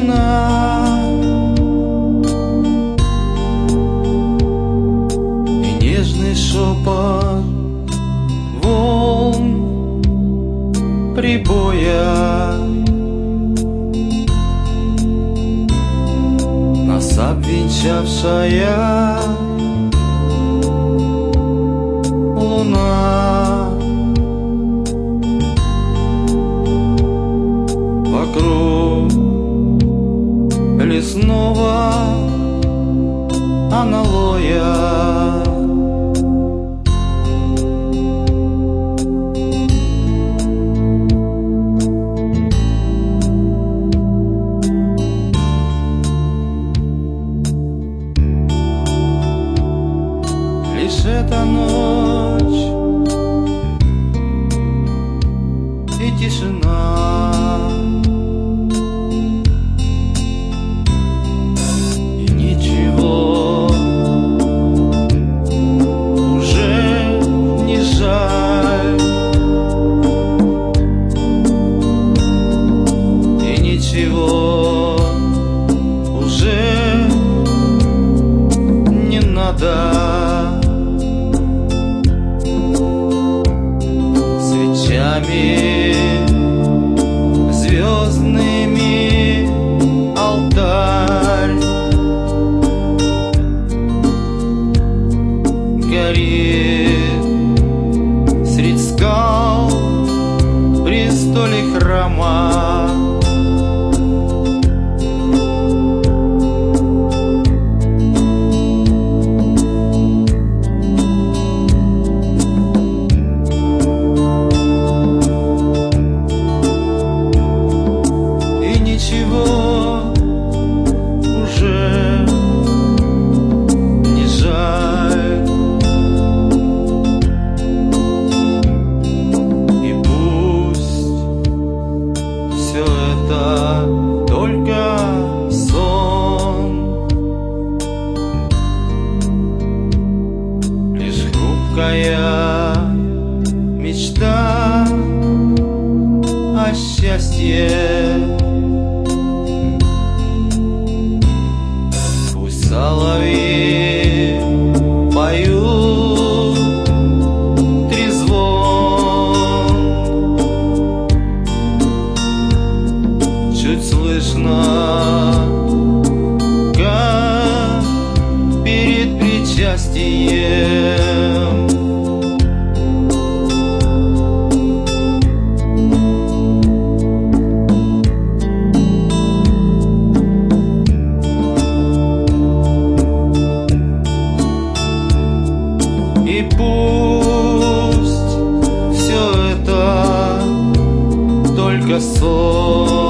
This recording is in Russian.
тишина и нежный шепот волн прибоя. Нас обвенчавшая луна, вокруг лесного аналоя. Лишь эта ночь и тишина, и ничего уже не жаль, и ничего уже не надо. Звездными алтарь горит средь скал престоле храма. Ничего уже не жаль, и пусть все это только сон, лишь хрупкая мечта о счастье. Соловьи поют трезвон, чуть слышно, как перед причастием. И пусть все это только сон.